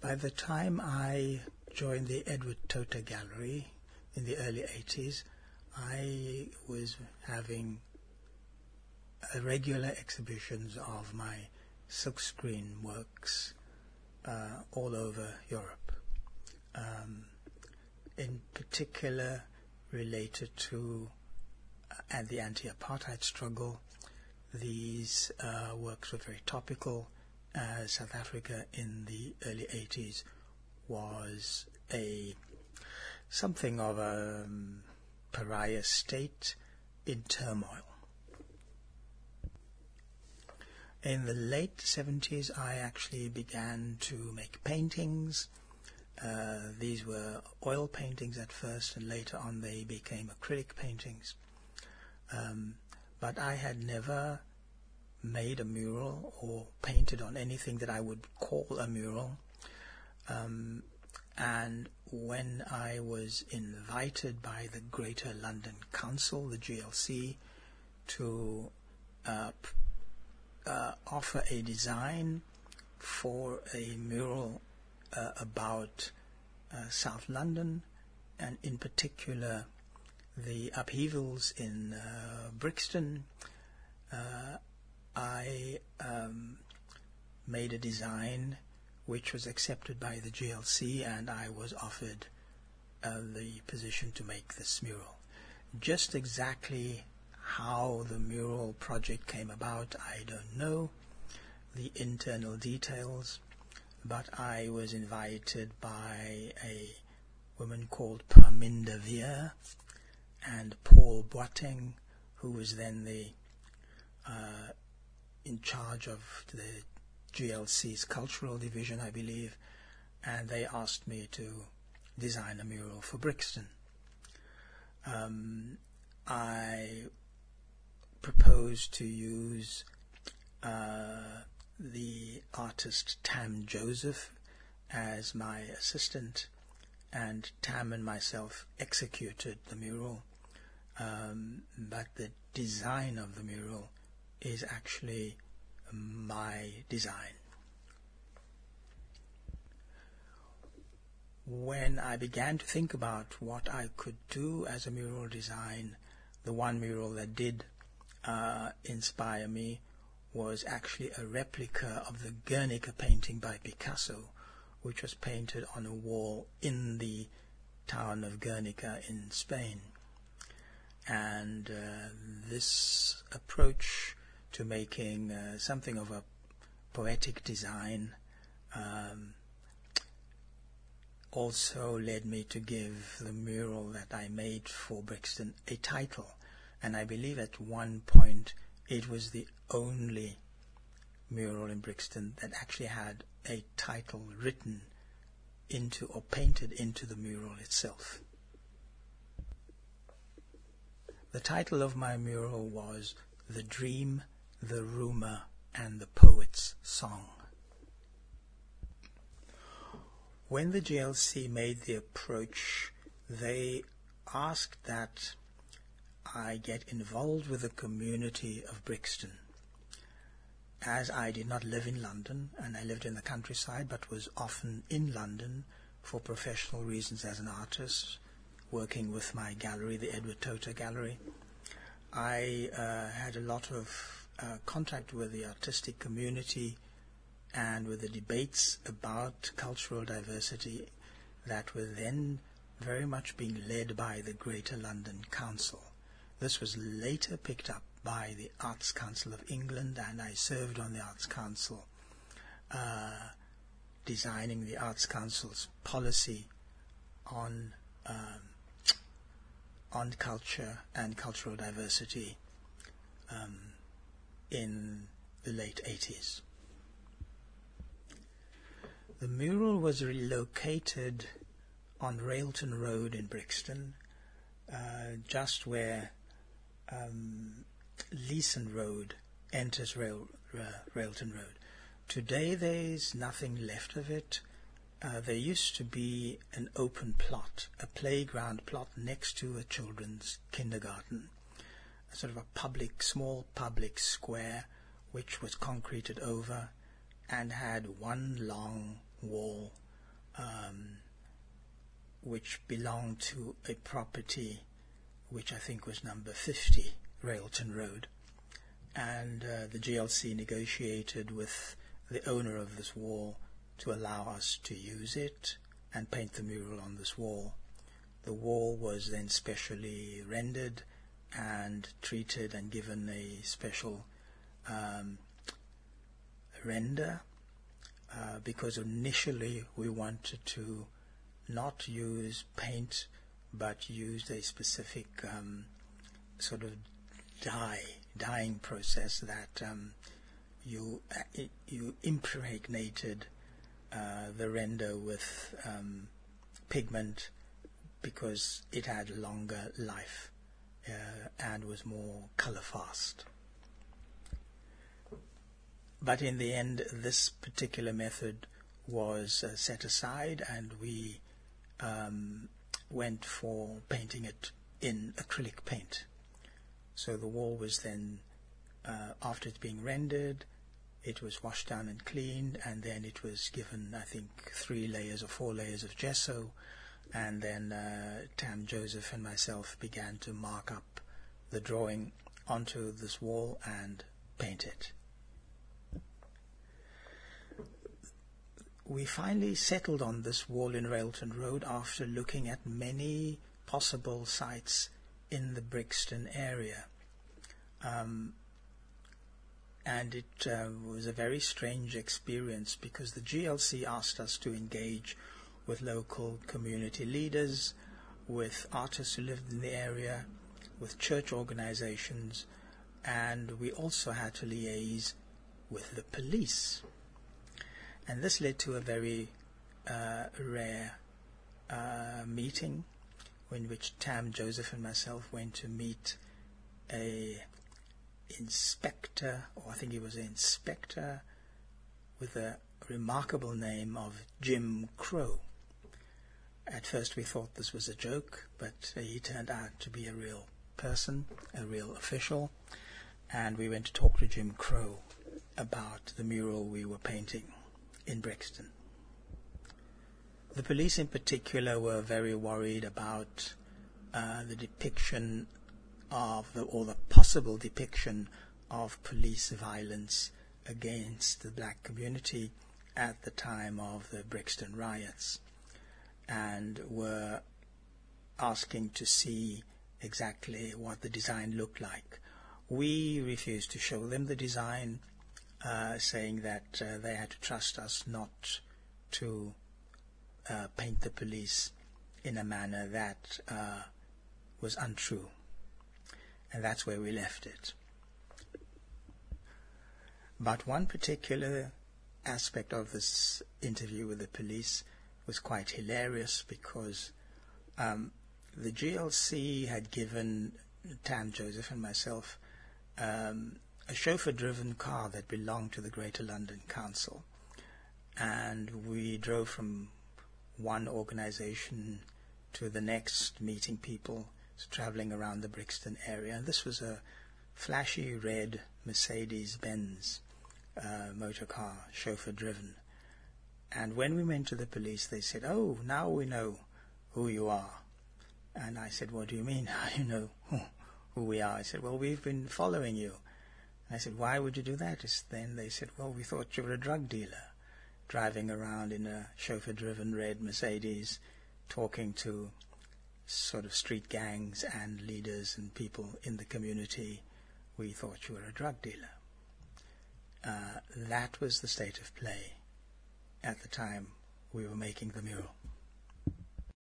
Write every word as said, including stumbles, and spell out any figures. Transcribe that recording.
By the time I joined the Edward Tota Gallery in the early eighties, I was having uh, regular exhibitions of my silkscreen works uh, all over Europe, um, in particular related to uh, and the anti-apartheid struggle. These uh, works were very topical, as South Africa in the early eighties was a something of a um, pariah state in turmoil. In the late seventies, I actually began to make paintings. Uh, these were oil paintings at first, and later on they became acrylic paintings. Um, but I had never made a mural or painted on anything that I would call a mural. Um, and when I was invited by the Greater London Council, the G L C, to uh, p- uh, offer a design for a mural uh, about uh, South London, and in particular the upheavals in uh, Brixton, uh, I um, made a design which was accepted by the G L C, and I was offered uh, the position to make this mural. Just exactly how the mural project came about, I don't know the internal details, but I was invited by a woman called Parminda Veer and Paul Boateng, who was then the uh, in charge of the G L C's cultural division, I believe, and they asked me to design a mural for Brixton. Um, I proposed to use uh, the artist Tam Joseph as my assistant, and Tam and myself executed the mural, um, but the design of the mural is actually my design. When I began to think about what I could do as a mural design, the one mural that did uh, inspire me was actually a replica of the Guernica painting by Picasso, which was painted on a wall in the town of Guernica in Spain. And uh, this approach to making uh, something of a poetic design um, also led me to give the mural that I made for Brixton a title. And I believe at one point it was the only mural in Brixton that actually had a title written into or painted into the mural itself. The title of my mural was The Dream, the Rumour, and the Poet's Song. When the G L C made the approach, they asked that I get involved with the community of Brixton. As I did not live in London, and I lived in the countryside, but was often in London for professional reasons as an artist, working with my gallery, the Edward Tota Gallery, I uh, had a lot of uh, contact with the artistic community and with the debates about cultural diversity that were then very much being led by the Greater London Council. This was later picked up by the Arts Council of England, and I served on the Arts Council, uh, designing the Arts Council's policy on um, on culture and cultural diversity um, in the late eighties. The mural was relocated on Railton Road in Brixton, uh, just where um, Leeson Road enters Rail, uh, Railton Road. Today there's nothing left of it. Uh, there used to be an open plot, a playground plot next to a children's kindergarten, a sort of a public, small public square which was concreted over and had one long wall um, which belonged to a property which I think was number fifty, Railton Road. And uh, the G L C negotiated with the owner of this wall to allow us to use it and paint the mural on this wall. The wall was then specially rendered and treated and given a special um, render uh, because initially we wanted to not use paint but used a specific um, sort of dye, dyeing process that um, you uh, you impregnated uh, the render with um, pigment because it had longer life uh, and was more color fast. But in the end, this particular method was uh, set aside, and we um, went for painting it in acrylic paint. So the wall was then, uh, after it's being rendered, it was washed down and cleaned, and then it was given, I think, three layers or four layers of gesso, and then uh, Tam Joseph and myself began to mark up the drawing onto this wall and paint it. We finally settled on this wall in Railton Road after looking at many possible sites in the Brixton area. Um, and it uh, was a very strange experience because the G L C asked us to engage with local community leaders, with artists who lived in the area, with church organizations, and we also had to liaise with the police. And this led to a very uh, rare uh, meeting in which Tam Joseph and myself went to meet a inspector, or I think he was an inspector, with a remarkable name of Jim Crow. At first we thought this was a joke, but he turned out to be a real person, a real official, and we went to talk to Jim Crow about the mural we were painting in Brixton. The police in particular were very worried about uh, the depiction of, the, or the possible depiction of police violence against the black community at the time of the Brixton riots, and were asking to see exactly what the design looked like. We refused to show them the design, uh, saying that uh, they had to trust us not to uh, paint the police in a manner that uh, was untrue. And that's where we left it. But one particular aspect of this interview with the police was quite hilarious because um, the G L C had given Tam Joseph and myself um, a chauffeur-driven car that belonged to the Greater London Council. And we drove from one organization to the next, meeting people, traveling around the Brixton area. And this was a flashy red Mercedes-Benz uh, motor car, chauffeur-driven. And when we went to the police, they said, "Oh, now we know who you are." And I said, "What do you mean, how do you know who, who we are?" I said, "Well, we've been following you." And I said, "Why would you do that?" Then they said, "Well, we thought you were a drug dealer, driving around in a chauffeur-driven red Mercedes, talking to sort of street gangs and leaders and people in the community. We thought you were a drug dealer." Uh, that was the state of play at the time we were making the mural.